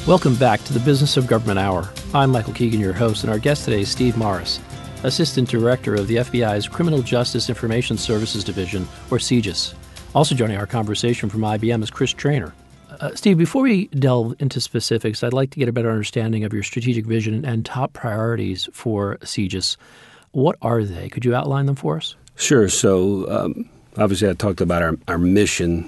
Welcome back to the Business of Government Hour. I'm Michael Keegan, your host, and our guest today is Steve Morris, Assistant Director of the FBI's Criminal Justice Information Services Division, or CJIS. Also joining our conversation from IBM is Chris Traynor. Steve, before we delve into specifics, I'd like to get a better understanding of your strategic vision and top priorities for CJIS. What are they? Could you outline them for us? Sure. So obviously I talked about our mission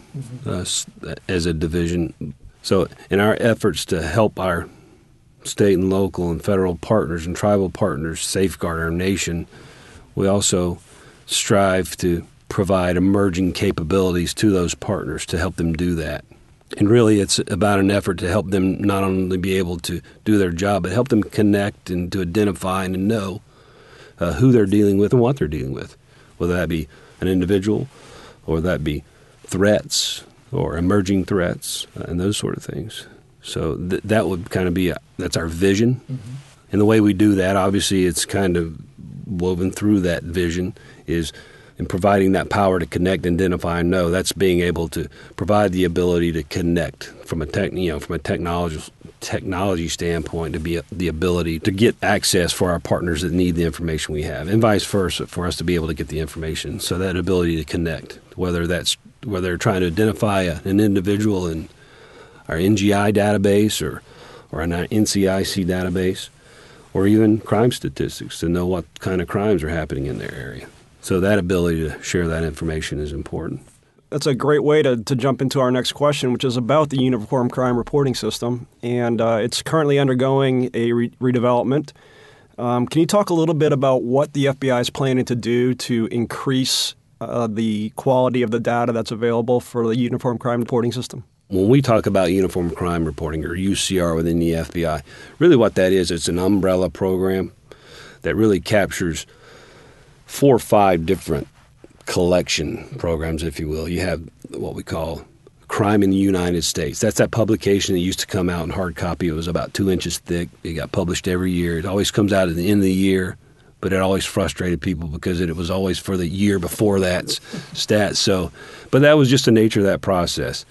as a division. So in our efforts to help our state and local and federal partners and tribal partners safeguard our nation, we also strive to provide emerging capabilities to those partners to help them do that. And really it's about an effort to help them not only be able to do their job, but help them connect and to identify and to know who they're dealing with and what they're dealing with, whether that be an individual or that be threats or emerging threats and those sort of things. So that would kind of be, that's our vision. Mm-hmm. And the way we do that, obviously it's kind of woven through that vision is in providing that power to connect, identify, and know. That's being able to provide the ability to connect from a technology standpoint, to be the ability to get access for our partners that need the information we have, and vice versa, for us to be able to get the information. So that ability to connect, whether they're trying to identify an individual in our NGI database or an NCIC database, or even crime statistics to know what kind of crimes are happening in their area. So that ability to share that information is important. That's a great way to jump into our next question, which is about the Uniform Crime Reporting System. And it's currently undergoing a redevelopment. Can you talk a little bit about what the FBI is planning to do to increase the quality of the data that's available for the Uniform Crime Reporting System? When we talk about Uniform Crime Reporting, or UCR within the FBI, really what that is, it's an umbrella program that really captures 4 or 5 different collection programs, if you will. You have what we call Crime in the United States. That's that publication that used to come out in hard copy. It was about 2 inches thick. It got published every year. It always comes out at the end of the year, but it always frustrated people because it was always for the year before that stats. So, but that was just the nature of that process.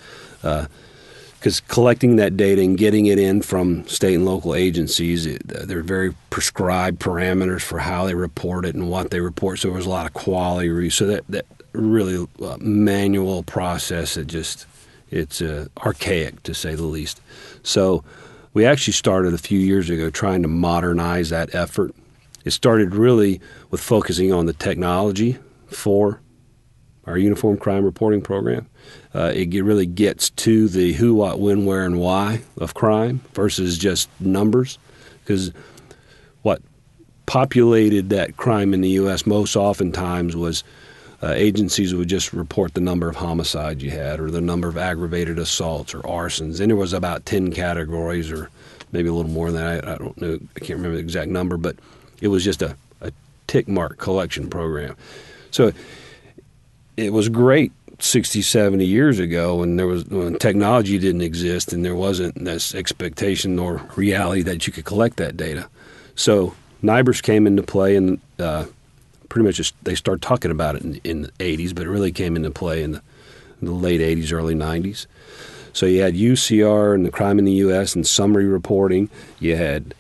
Because collecting that data and getting it in from state and local agencies, there are very prescribed parameters for how they report it and what they report. So there was a lot of quality. So that really manual process, it's archaic, to say the least. So we actually started a few years ago trying to modernize that effort. It started really with focusing on the technology for our Uniform Crime Reporting Program. It really gets to the who, what, when, where, and why of crime versus just numbers. Because what populated that crime in the U.S. most oftentimes was agencies would just report the number of homicides you had or the number of aggravated assaults or arsons. And there was about 10 categories or maybe a little more than that. I don't know. I can't remember the exact number, but it was just a tick mark collection program. So it was great 60, 70 years ago when technology didn't exist and there wasn't this expectation or reality that you could collect that data. So NIBRS came into play and pretty much they started talking about it in the 80s, but it really came into play in the late 80s, early 90s. So you had UCR and the crime in the U.S. and summary reporting. You had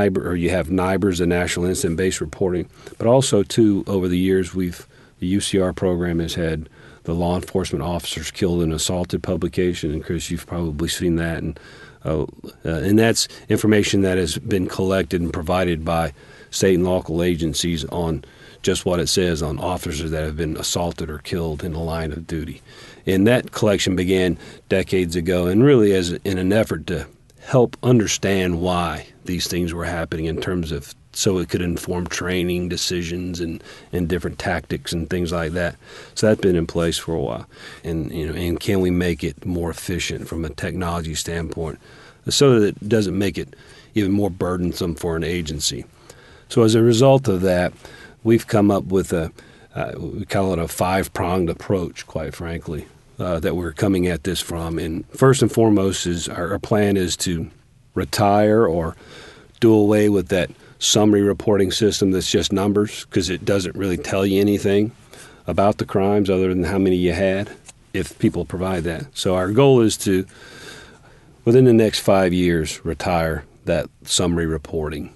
NIBRS, the National Incident-Based Reporting. But also, too, over the years, the UCR program has had the Law Enforcement Officers Killed and Assaulted publication. And, Chris, you've probably seen that. And that's information that has been collected and provided by state and local agencies on just what it says on officers that have been assaulted or killed in the line of duty. And that collection began decades ago and really in an effort to help understand why these things were happening in terms of so it could inform training decisions and different tactics and things like that. So that's been in place for a while. And can we make it more efficient from a technology standpoint so that it doesn't make it even more burdensome for an agency? So as a result of that, we've come up with we call it a 5-pronged approach, quite frankly, that we're coming at this from. And first and foremost is our plan is to retire or do away with that summary reporting system that's just numbers, because it doesn't really tell you anything about the crimes other than how many you had if people provide that. So our goal is to within the next 5 years, retire that summary reporting.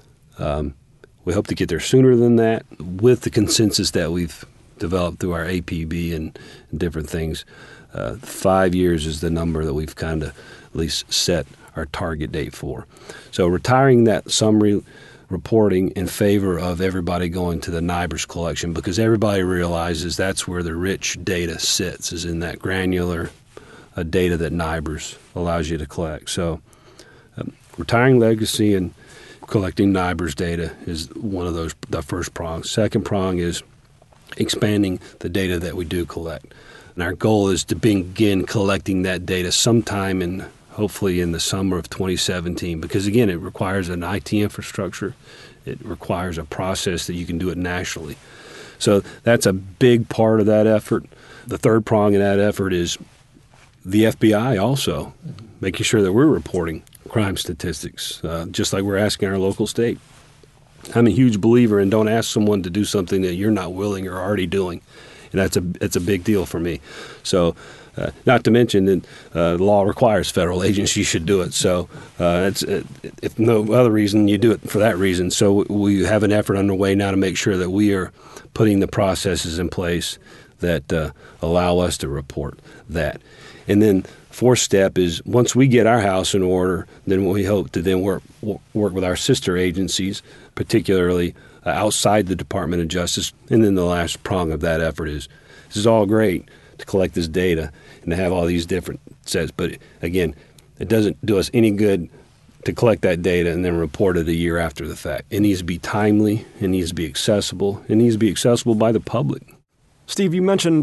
We hope to get there sooner than that with the consensus that we've developed through our APB and different things. 5 years is the number that we've kind of at least set our target date for. So retiring that summary reporting in favor of everybody going to the NIBRS collection, because everybody realizes that's where the rich data sits, is in that granular data that NIBRS allows you to collect. So retiring legacy and collecting NIBRS data is one of those, the first prong. Second prong is expanding the data that we do collect. And our goal is to begin collecting that data sometime hopefully in the summer of 2017, because again, it requires an IT infrastructure. It requires a process that you can do it nationally. So that's a big part of that effort. The third prong in that effort is the FBI also making sure that we're reporting crime statistics, just like we're asking our local state. I'm a huge believer in don't ask someone to do something that you're not willing or already doing. And that's a big deal for me. So not to mention that the law requires federal agencies should do it. So if no other reason, you do it for that reason. So we have an effort underway now to make sure that we are putting the processes in place that allow us to report that. And then fourth step is once we get our house in order, then we hope to then work with our sister agencies, particularly outside the Department of Justice. And then the last prong of that effort is this is all great to collect this data and to have all these different sets. But again, it doesn't do us any good to collect that data and then report it a year after the fact. It needs to be timely. It needs to be accessible. It needs to be accessible by the public. Steve, you mentioned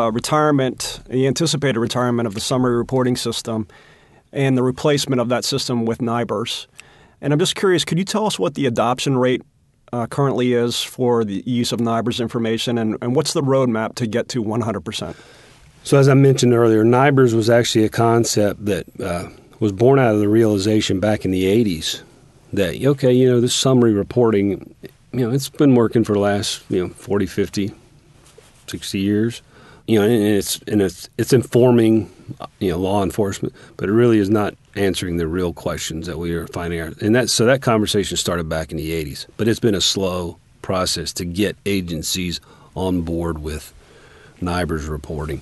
the anticipated retirement of the summary reporting system and the replacement of that system with NIBRS. And I'm just curious, could you tell us what the adoption rate currently is for the use of NIBRS information, and what's the roadmap to get to 100%? So as I mentioned earlier, NIBRS was actually a concept that was born out of the realization back in the 80s that, this summary reporting, it's been working for the last, 40, 50, 60 years, and it's informing, law enforcement, but it really is not answering the real questions that we are finding out. And that conversation started back in the 80s, but it's been a slow process to get agencies on board with NIBRS reporting.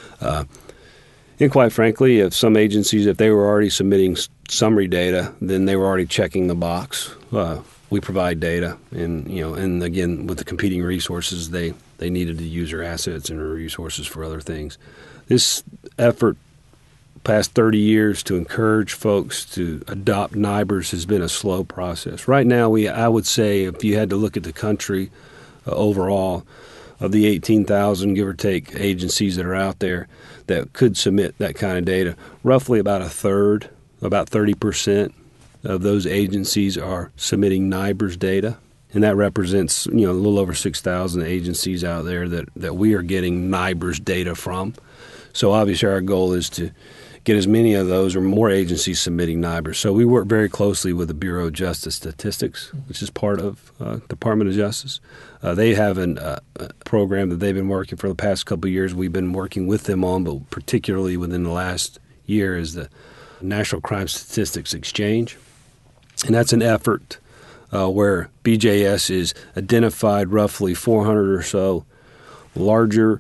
And quite frankly, if some agencies, if they were already submitting summary data, then they were already checking the box. We provide data, and again, with the competing resources, they needed to use their assets and their resources for other things. This effort, past 30 years, to encourage folks to adopt NIBRS has been a slow process. Right now, I would say, if you had to look at the country overall, of the 18,000, give or take, agencies that are out there that could submit that kind of data, roughly about a third, about 30% of those agencies are submitting NIBRS data. And that represents, a little over 6,000 agencies out there that we are getting NIBRS data from. So obviously our goal is to get as many of those or more agencies submitting NIBRS. So we work very closely with the Bureau of Justice Statistics, which is part of Department of Justice. They have a program that they've been working for the past couple of years. We've been working with them on, but particularly within the last year, is the National Crime Statistics Exchange. And that's an effort where BJS is identified roughly 400 or so larger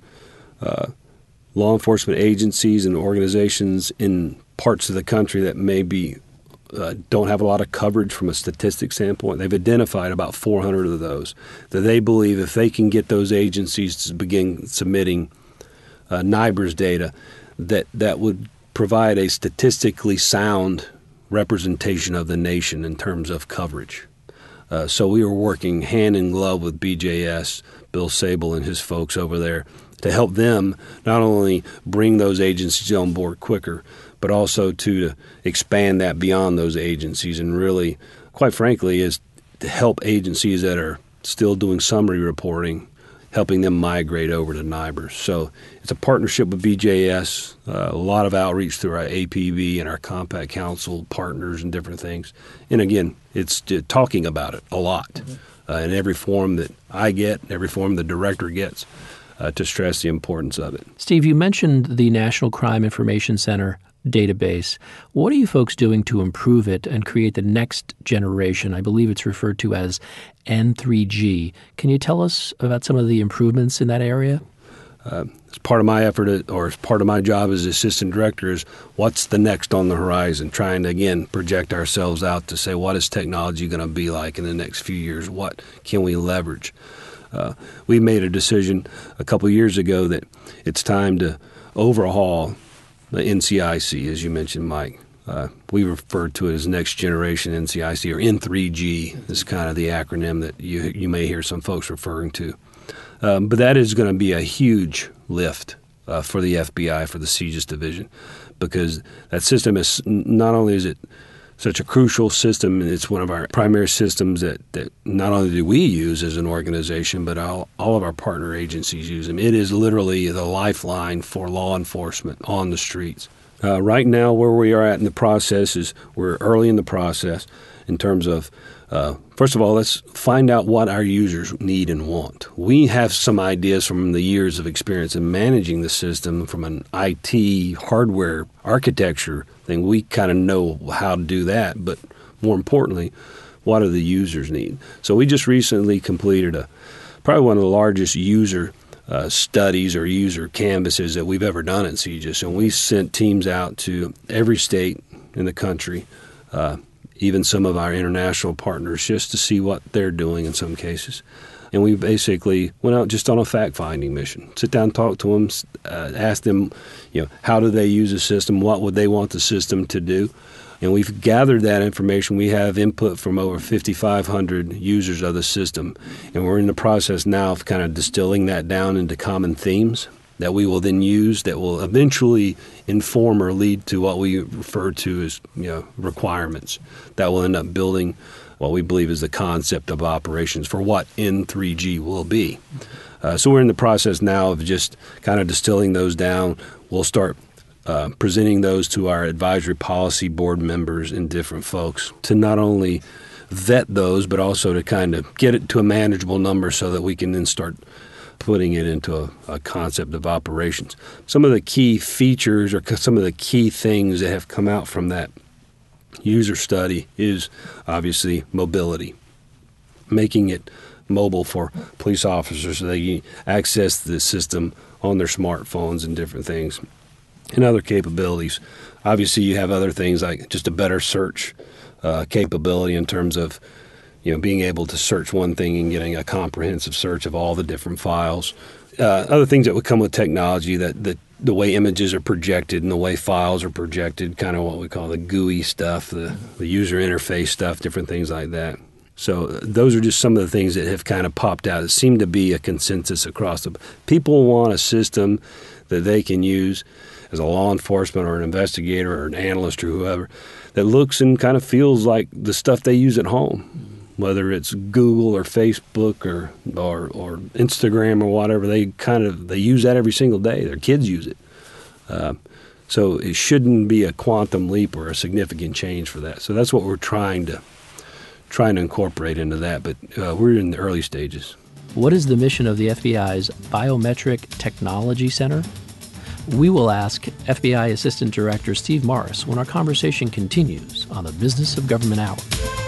law enforcement agencies and organizations in parts of the country that maybe don't have a lot of coverage from a statistics standpoint. They've identified about 400 of those that they believe if they can get those agencies to begin submitting NIBRS data, that would provide a statistically sound representation of the nation in terms of coverage. So we were working hand in glove with BJS, Bill Sable and his folks over there, to help them not only bring those agencies on board quicker, but also to expand that beyond those agencies, and really, quite frankly, is to help agencies that are still doing summary reporting, helping them migrate over to NIBRS. So it's a partnership with BJS, a lot of outreach through our APB and our Compact Council partners and different things. And again, it's talking about it a lot in every form that I get, every form the director gets, to stress the importance of it. Steve, you mentioned the National Crime Information Center. database. What are you folks doing to improve it and create the next generation? I believe it's referred to as N3G. Can you tell us about some of the improvements in that area? As part of my effort, or as part of my job as assistant director, is what's the next on the horizon, trying to, again, project ourselves out to say, what is technology going to be like in the next few years? What can we leverage? We made a decision a couple of years ago that it's time to overhaul the NCIC, as you mentioned, Mike. We refer to it as Next Generation NCIC, or N3G is kind of the acronym that you may hear some folks referring to. But that is going to be a huge lift for the FBI, for the CJIS division, because that system is not only is it such a crucial system, it's one of our primary systems that not only do we use as an organization, but all of our partner agencies use them. It is literally the lifeline for law enforcement on the streets. Right now, where we are at in the process is we're early in the process in terms of, first of all, let's find out what our users need and want. We have some ideas from the years of experience in managing the system from an IT hardware architecture thing. We kind of know how to do that, but more importantly, what do the users need? So we just recently completed probably one of the largest user studies or user canvases that we've ever done at CJIS. And we sent teams out to every state in the country, even some of our international partners, just to see what they're doing in some cases. And we basically went out just on a fact-finding mission. Sit down, talk to them, ask them, how do they use the system? What would they want the system to do? And we've gathered that information. We have input from over 5,500 users of the system. And we're in the process now of kind of distilling that down into common themes that we will then use that will eventually inform or lead to what we refer to as requirements that will end up building what we believe is the concept of operations for what N3G will be. So we're in the process now of just kind of distilling those down. We'll start presenting those to our advisory policy board members and different folks to not only vet those, but also to kind of get it to a manageable number so that we can then start putting it into a concept of operations. Some of the key features or some of the key things that have come out from that user study is obviously mobility, making it mobile for police officers so they can access the system on their smartphones and different things. And other capabilities. Obviously, you have other things like just a better search capability in terms of being able to search one thing and getting a comprehensive search of all the different files. Other things that would come with technology, that the way images are projected and the way files are projected, kind of what we call the GUI stuff, the user interface stuff, different things like that. So those are just some of the things that have kind of popped out. It seemed to be a consensus across the people want a system that they can use as a law enforcement or an investigator or an analyst or whoever that looks and kind of feels like the stuff they use at home. Whether it's Google or Facebook or Instagram or whatever, they use that every single day. Their kids use it. So it shouldn't be a quantum leap or a significant change for that. So that's what we're trying to incorporate into that. But we're in the early stages. What is the mission of the FBI's Biometric Technology Center? We will ask FBI Assistant Director Steve Morris when our conversation continues on the Business of Government Hour.